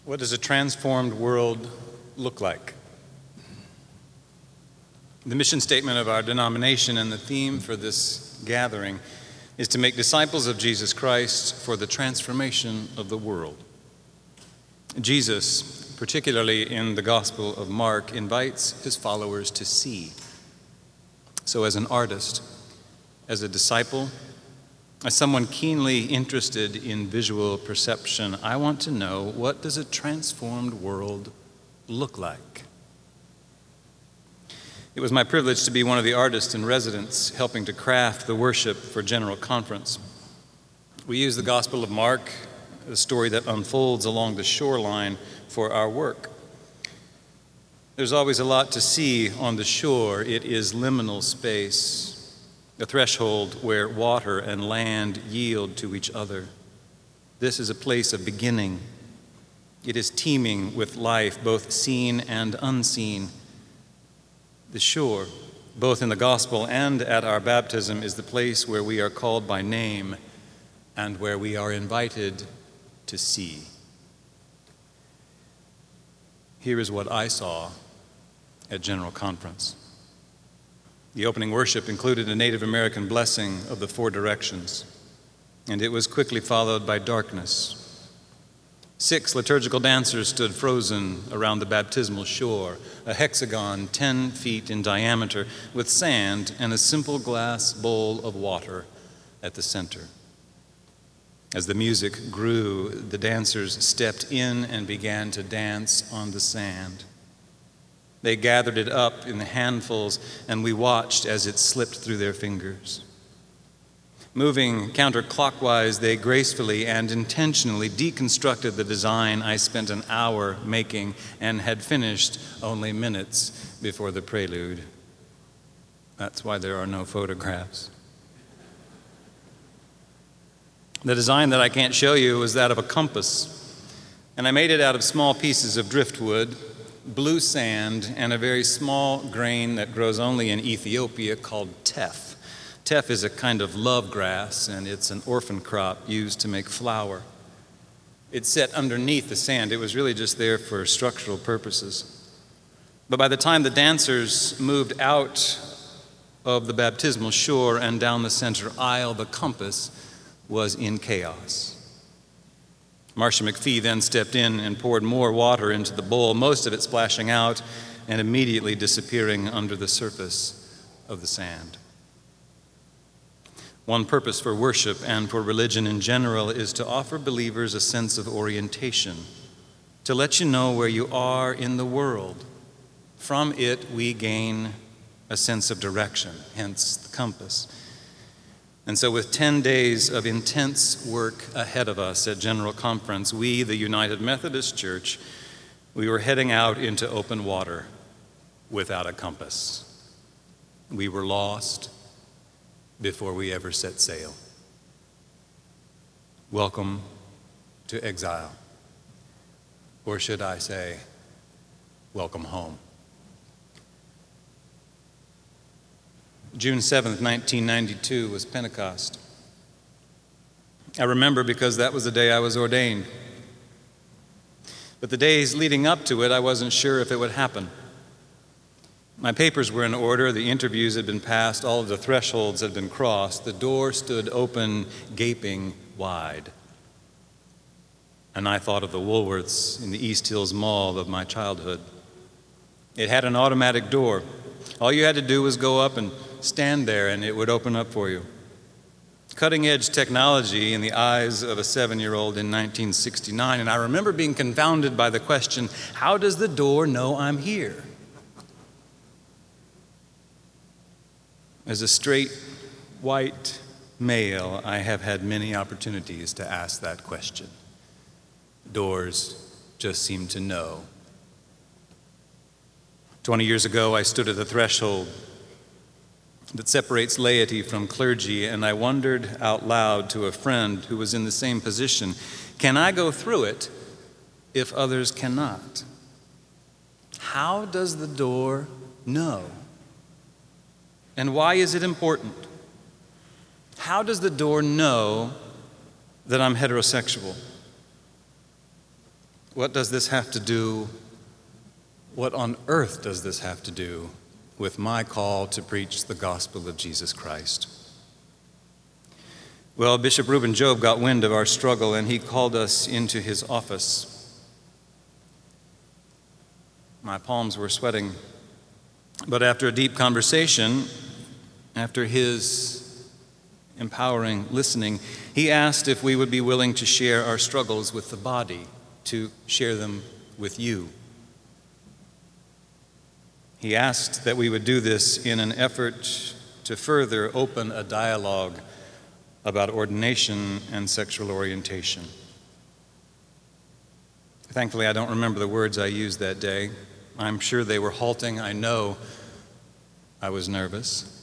What does a transformed world look like? The mission statement of our denomination and the theme for this gathering is to make disciples of Christ for the transformation of the world. Jesus, particularly in the Gospel of Mark, invites his followers to see. So as an artist, as a disciple, as someone keenly interested in visual perception, I want to know, what does a transformed world look like? It was my privilege to be one of the artists in residence helping to craft the worship for General Conference. We use the Gospel of Mark, the story that unfolds along the shoreline, for our work. There's always a lot to see on the shore. It is liminal space, a threshold where water and land yield to each other. This is a place of beginning. It is teeming with life, both seen and unseen. The shore, both in the gospel and at our baptism, is the place where we are called by name and where we are invited to see. Here is what I saw at General Conference. The opening worship included a Native American blessing of the four directions, and it was quickly followed by darkness. 6 liturgical dancers stood frozen around the baptismal shore, a hexagon 10 feet in diameter with sand and a simple glass bowl of water at the center. As the music grew, the dancers stepped in and began to dance on the sand. They gathered it up in handfuls, and we watched as it slipped through their fingers. Moving counterclockwise, they gracefully and intentionally deconstructed the design I spent an hour making and had finished only minutes before the prelude. That's why there are no photographs. The design that I can't show you was that of a compass, and I made it out of small pieces of driftwood, blue sand, and a very small grain that grows only in Ethiopia called teff. Teff is a kind of love grass, and it's an orphan crop used to make flour. It's set underneath the sand. It was really just there for structural purposes. But by the time the dancers moved out of the baptismal shore and down the center aisle, the compass was in chaos. Marcia McPhee then stepped in and poured more water into the bowl, most of it splashing out and immediately disappearing under the surface of the sand. One purpose for worship and for religion in general is to offer believers a sense of orientation, to let you know where you are in the world. From it, we gain a sense of direction, hence the compass. And so with 10 days of intense work ahead of us at General Conference, we, the United Methodist Church, we were heading out into open water without a compass. We were lost before we ever set sail. Welcome to exile. Or should I say, welcome home. June 7th, 1992 was Pentecost. I remember because that was the day I was ordained. But the days leading up to it, I wasn't sure if it would happen. My papers were in order, the interviews had been passed, all of the thresholds had been crossed, the door stood open, gaping wide. And I thought of the Woolworths in the East Hills Mall of my childhood. It had an automatic door. All you had to do was go up and stand there and it would open up for you. Cutting-edge technology in the eyes of a 7-year-old in 1969, and I remember being confounded by the question, how does the door know I'm here? As a straight, white male, I have had many opportunities to ask that question. Doors just seem to know. 20 years ago, I stood at the threshold that separates laity from clergy, and I wondered out loud to a friend who was in the same position, can I go through it if others cannot? How does the door know? And why is it important? How does the door know that I'm heterosexual? What does this have to do? What on earth does this have to do with my call to preach the gospel of Jesus Christ? Well, Bishop Reuben Job got wind of our struggle, and he called us into his office. My palms were sweating, but after a deep conversation, after his empowering listening, he asked if we would be willing to share our struggles with the body, to share them with you. He asked that we would do this in an effort to further open a dialogue about ordination and sexual orientation. Thankfully, I don't remember the words I used that day. I'm sure they were halting. I know I was nervous.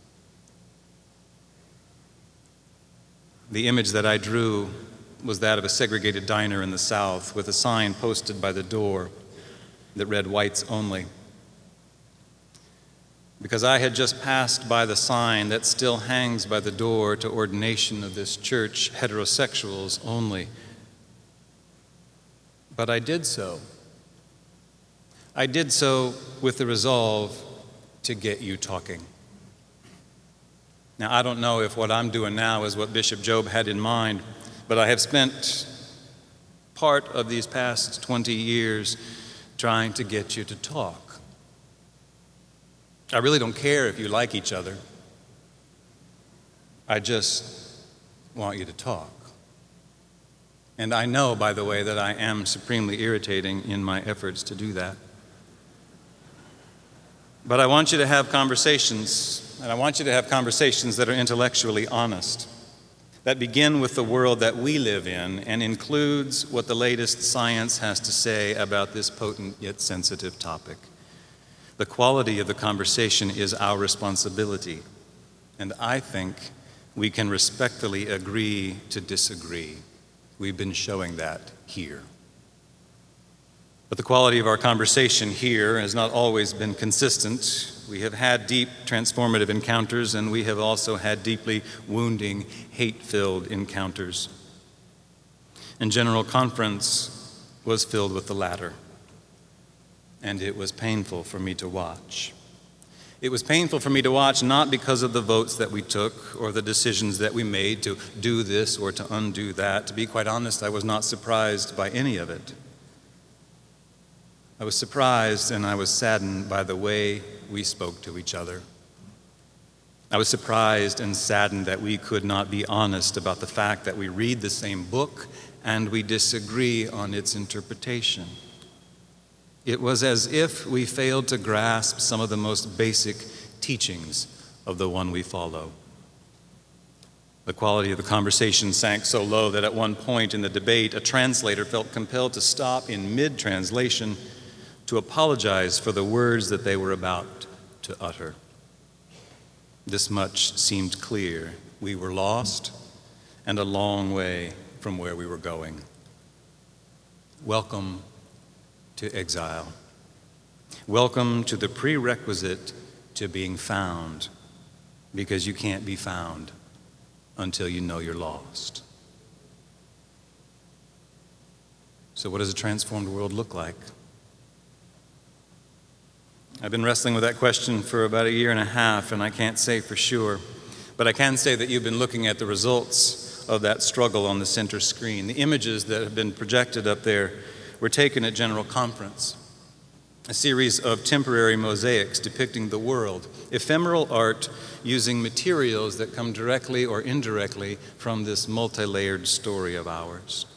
The image that I drew was that of a segregated diner in the South with a sign posted by the door that read "Whites Only." Because I had just passed by the sign that still hangs by the door to ordination of this church, "Heterosexuals Only." But I did so. I did so with the resolve to get you talking. Now, I don't know if what I'm doing now is what Bishop Job had in mind, but I have spent part of these past 20 years trying to get you to talk. I really don't care if you like each other. I just want you to talk. And I know, by the way, that I am supremely irritating in my efforts to do that. But I want you to have conversations, and I want you to have conversations that are intellectually honest, that begin with the world that we live in and includes what the latest science has to say about this potent yet sensitive topic. The quality of the conversation is our responsibility, and I think we can respectfully agree to disagree. We've been showing that here. But the quality of our conversation here has not always been consistent. We have had deep, transformative encounters, and we have also had deeply wounding, hate-filled encounters. And General Conference was filled with the latter. And it was painful for me to watch. It was painful for me to watch not because of the votes that we took or the decisions that we made to do this or to undo that. To be quite honest, I was not surprised by any of it. I was surprised and I was saddened by the way we spoke to each other. I was surprised and saddened that we could not be honest about the fact that we read the same book and we disagree on its interpretation. It was as if we failed to grasp some of the most basic teachings of the one we follow. The quality of the conversation sank so low that at one point in the debate, a translator felt compelled to stop in mid-translation to apologize for the words that they were about to utter. This much seemed clear. We were lost and a long way from where we were going. Welcome to exile. Welcome to the prerequisite to being found, because you can't be found until you know you're lost. So what does a transformed world look like? I've been wrestling with that question for about a year and a half, and I can't say for sure, but I can say that you've been looking at the results of that struggle on the center screen. The images that have been projected up there were taken at General Conference, a series of temporary mosaics depicting the world, ephemeral art using materials that come directly or indirectly from this multi-layered story of ours.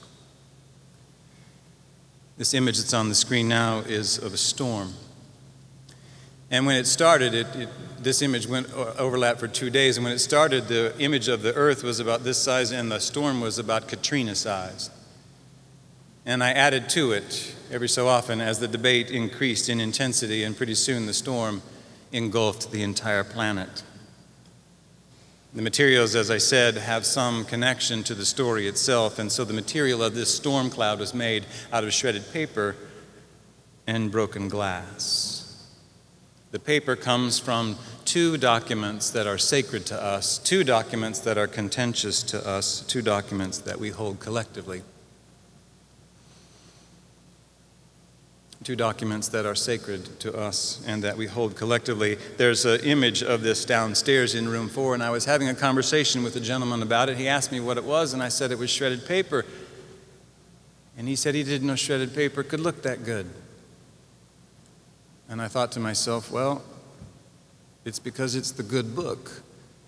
This image that's on the screen now is of a storm. And when it started, this image overlapped for 2 days, and when it started, the image of the earth was about this size, and the storm was about Katrina size. And I added to it every so often as the debate increased in intensity, and pretty soon the storm engulfed the entire planet. The materials, as I said, have some connection to the story itself, and so the material of this storm cloud was made out of shredded paper and broken glass. The paper comes from 2 documents that are sacred to us, 2 documents that are contentious to us, 2 documents that we hold collectively. two documents that are sacred to us and that we hold collectively. There's an image of this downstairs in room 4, and I was having a conversation with a gentleman about it. He asked me what it was, and I said it was shredded paper. And he said he didn't know shredded paper could look that good. And I thought to myself, well, it's because it's the good book.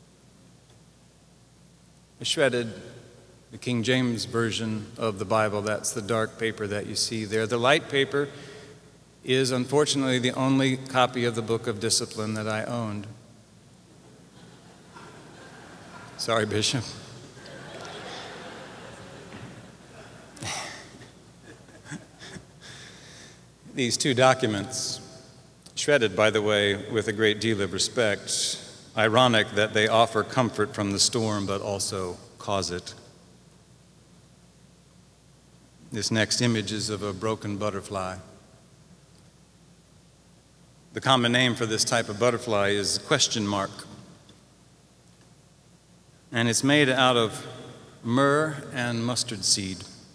I shredded the King James Version of the Bible. That's the dark paper that you see there. The light paper is unfortunately the only copy of the Book of Discipline that I owned. Sorry, Bishop. These two documents, shredded, by the way, with a great deal of respect, ironic that they offer comfort from the storm but also cause it. This next image is of a broken butterfly. The common name for this type of butterfly is question mark. And it's made out of myrrh and mustard seed.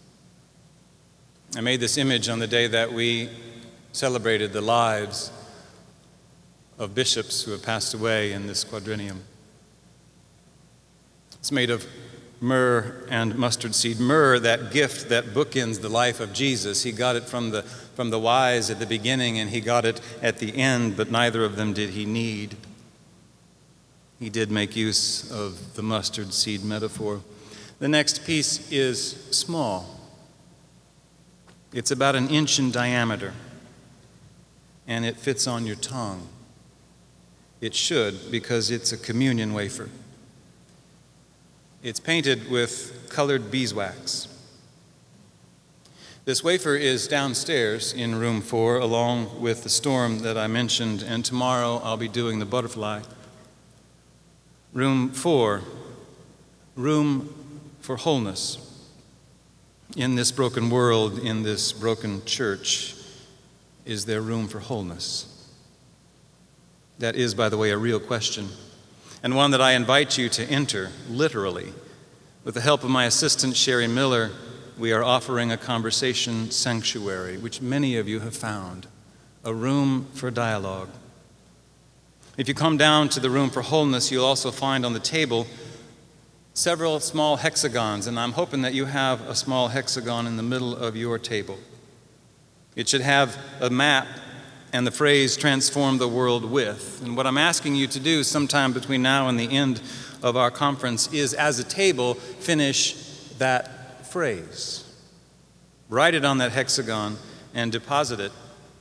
I made this image on the day that we celebrated the lives of bishops who have passed away in this quadrennium. It's made of myrrh and mustard seed. Myrrh, that gift that bookends the life of Jesus. He got it from the wise at the beginning, and he got it at the end, but neither of them did he need. He did make use of the mustard seed metaphor. The next piece is small. It's about 1 inch in diameter, and it fits on your tongue. It should, because it's a communion wafer. It's painted with colored beeswax. This wafer is downstairs in room 4, along with the storm that I mentioned, and tomorrow I'll be doing the butterfly. Room 4, room for wholeness. In this broken world, in this broken church, is there room for wholeness? That is, by the way, a real question, and one that I invite you to enter, literally. With the help of my assistant, Sherry Miller, we are offering a conversation sanctuary, which many of you have found, a room for dialogue. If you come down to the room for wholeness, you'll also find on the table several small hexagons, and I'm hoping that you have a small hexagon in the middle of your table. It should have a map and the phrase, transform the world with. And what I'm asking you to do sometime between now and the end of our conference is, as a table, finish that phrase. Write it on that hexagon and deposit it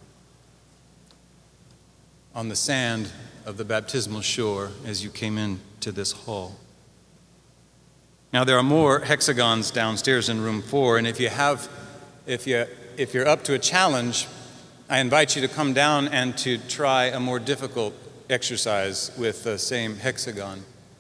on the sand of the baptismal shore as you came into this hall. Now, there are more hexagons downstairs in room 4, and if you're up to a challenge, I invite you to come down and to try a more difficult exercise with the same hexagon.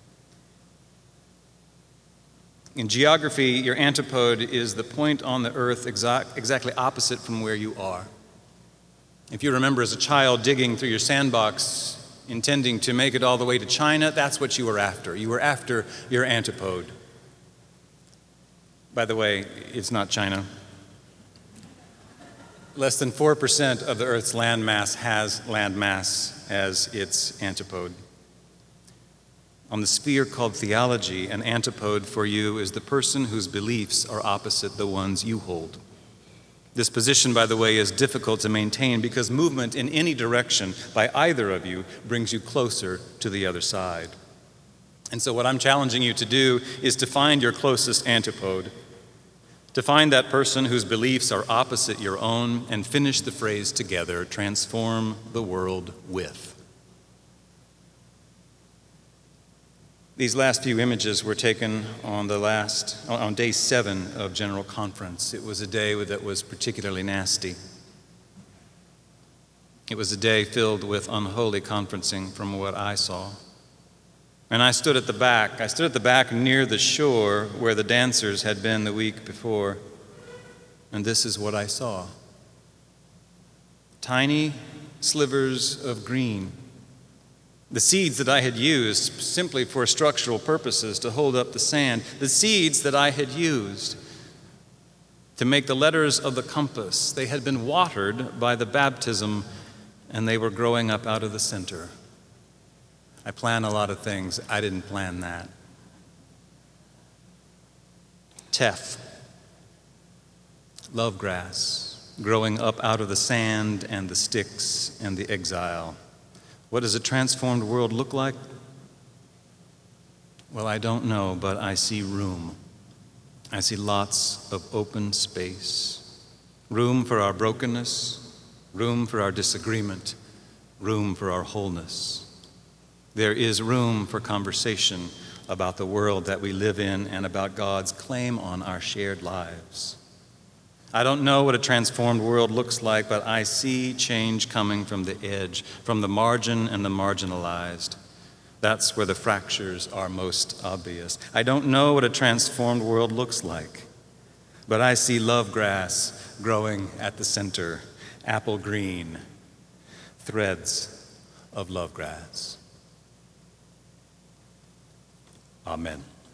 In geography, your antipode is the point on the earth exactly opposite from where you are. If you remember as a child digging through your sandbox, intending to make it all the way to China, that's what you were after. You were after your antipode. By the way, it's not China. Less than 4% of the Earth's landmass has landmass as its antipode. On the sphere called theology, an antipode for you is the person whose beliefs are opposite the ones you hold. This position, by the way, is difficult to maintain because movement in any direction by either of you brings you closer to the other side. And so what I'm challenging you to do is to find your closest antipode, to find that person whose beliefs are opposite your own, and finish the phrase together, transform the world with. These last few images were taken on day 7 of General Conference. It was a day that was particularly nasty. It was a day filled with unholy conferencing from what I saw. And I stood at the back. I stood at the back near the shore where the dancers had been the week before. And this is what I saw. Tiny slivers of green. The seeds that I had used simply for structural purposes to hold up the sand. The seeds that I had used to make the letters of the compass. They had been watered by the baptism, and they were growing up out of the center. I plan a lot of things. I didn't plan that. Teth, love grass, growing up out of the sand and the sticks and the exile. What does a transformed world look like? Well, I don't know, but I see room. I see lots of open space. Room for our brokenness, room for our disagreement, room for our wholeness. There is room for conversation about the world that we live in and about God's claim on our shared lives. I don't know what a transformed world looks like, but I see change coming from the edge, from the margin and the marginalized. That's where the fractures are most obvious. I don't know what a transformed world looks like, but I see love grass growing at the center, apple green, threads of love grass. Amen.